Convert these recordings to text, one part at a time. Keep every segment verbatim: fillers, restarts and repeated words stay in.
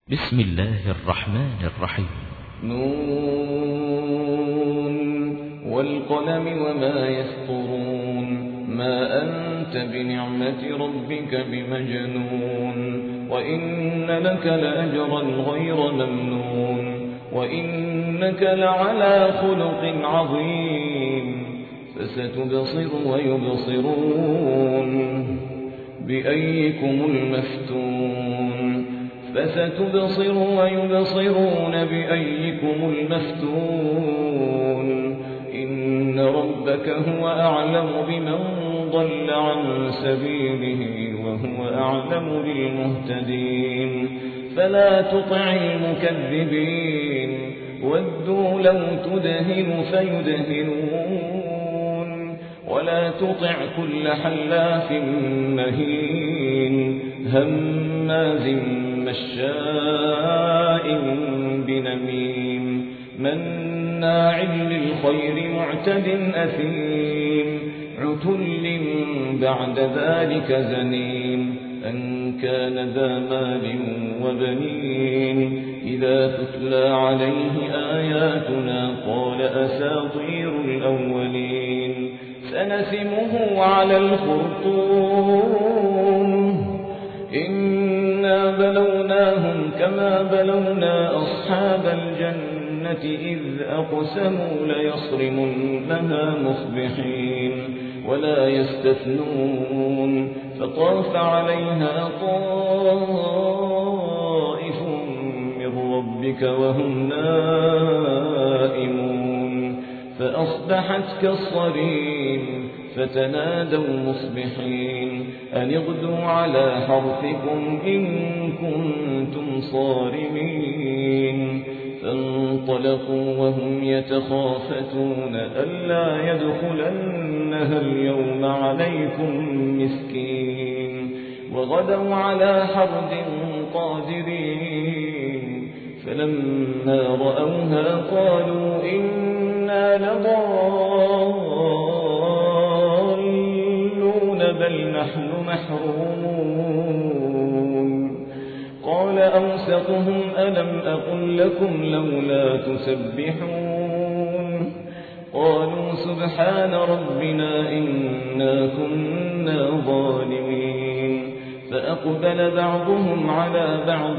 بسم الله الرحمن الرحيم. نون والقلم وما يسطرون ما أنت بنعمة ربك بمجنون وإن لك لأجرا غير ممنون وإنك لعلى خلق عظيم فستبصر ويبصرون بأيكم المفتون فستبصر ويبصرون بأيكم المفتون إن ربك هو أعلم بمن ضل عن سبيله وهو أعلم بالمهتدين فلا تطع المكذبين ودوا لو تدهن فيدهنون ولا تطع كل حلاف مهين هماز مشاء بنميم مناع للخير معتد أثيم عتل بعد ذلك زنيم أن كان ذا مال وبنين إذا تتلى عليه آياتنا قال أساطير الأولين سنسمه على الخرطوم إنا بلوناهم كما بلونا أصحاب الجنة إذ أقسموا ليصرمنها مصبحين ولا يستثنون فطاف عليها طائف من ربك وهم نائمون فأصبحت كالصريم فتنادوا مصبحين أن اغدوا على حرثكم إن كنتم صارمين فانطلقوا وهم يتخافتون ألا يدخلنها اليوم عليكم مسكين وغدوا على حرد قادرين فلما رأوها قالوا إنا لضالون بل نحن محرومون قال أوسطهم ألم أقل لكم لولا تسبحون قالوا سبحان ربنا إنا كنا ظالمين فأقبل بعضهم على بعض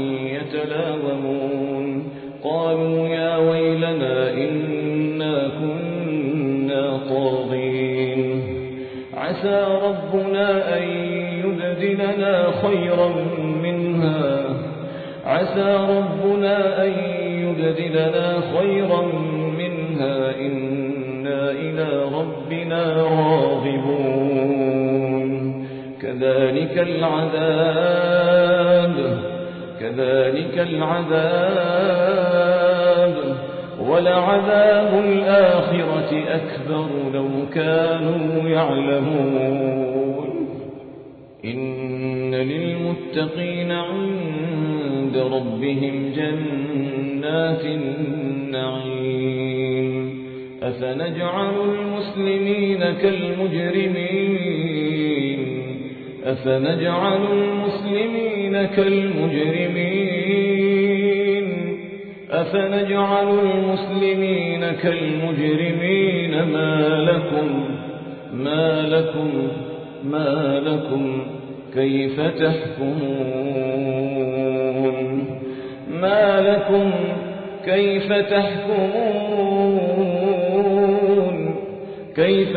يتلاومون قالوا يا ويلنا إنا كنا طاغين عسى ربنا أن يبدلنا خيرا منها عسى ربنا أن يبدلنا خيرا منها إنا إلى ربنا راغبون كذلك العذاب كذلك العذاب ولعذاب الآخرة أكبر لو كانوا يعلمون إن للمتقين عند ربهم جنات النعيم أفنجعل المسلمين كالمجرمين أفنجعل المسلمين كالمجرمين أفنجعل المسلمين كالمجرمين ما لكم ما لكم ما لكم كيف تحكمون ما لكم كيف تحكمون كيف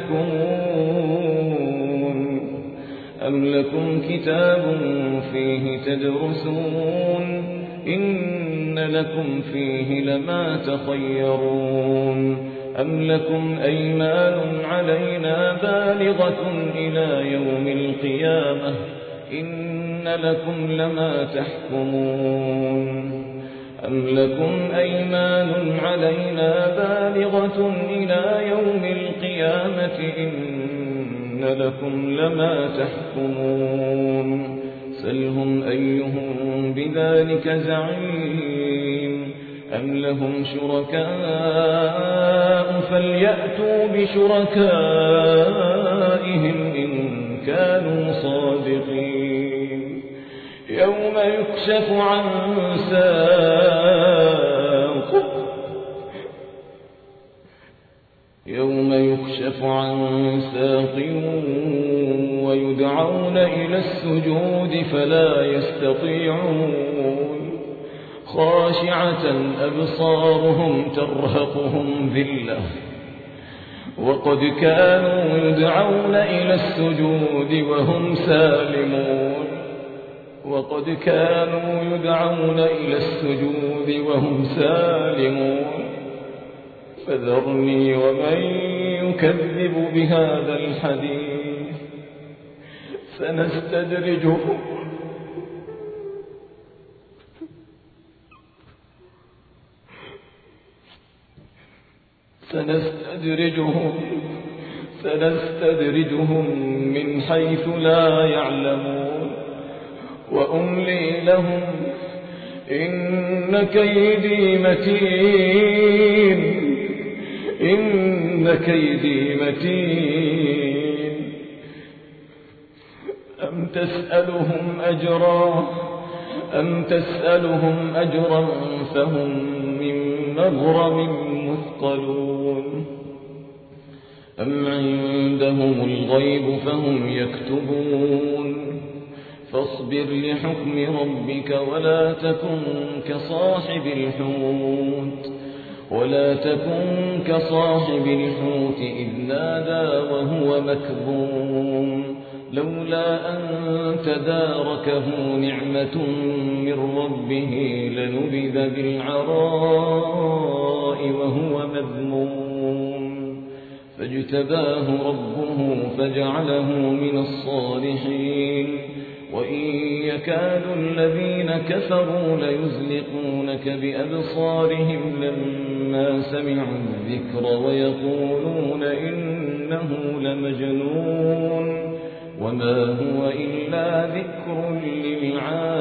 تحكمون أم لكم كتاب فيه تدرسون إن لكم فيه لما تخيرون أم لكم أيمان علينا بالغة إلى يوم القيامة إن لكم لما تحكمون أم لكم أيمان علينا بالغة إلى يوم القيامة إن لكم لما تحكمون سلهم أيهم بذلك زعيم أم لهم شركاء فليأتوا بشركائهم إن كانوا صادقين يوم يكشف عن ساق يوم يكشف عن ساق ويدعون إلى السجود فلا يستطيعون خاشعة أبصارهم ترهقهم ذلة وقد كانوا يدعون إلى السجود وهم سالمون وقد كانوا يدعون إلى السجود وهم سالمون فذرني ومن يكذب بهذا الحديث سنستدرجهم سنستدرجهم سنستدرجهم من حيث لا يعلمون وأملي لهم إن كيدي متين إن كيدي متين أم تسألهم أجرا أم تسألهم أجرا فهم من مغرم مثقلون أم عندهم الغيب فهم يكتبون فاصبر لحكم ربك ولا تكن كصاحب الحوت ولا تكن كصاحب الحوت إذ نادى وهو مكظوم لولا أن تداركه نعمة من ربه لنبذ بالعراء وهو مذموم فاجتباه ربه فجعله من الصالحين وإن يكاد الذين كفروا ليزلقونك بأبصارهم لما سمعوا الذكر ويقولون إنه لمجنون وما هو إلا ذكر للعالمين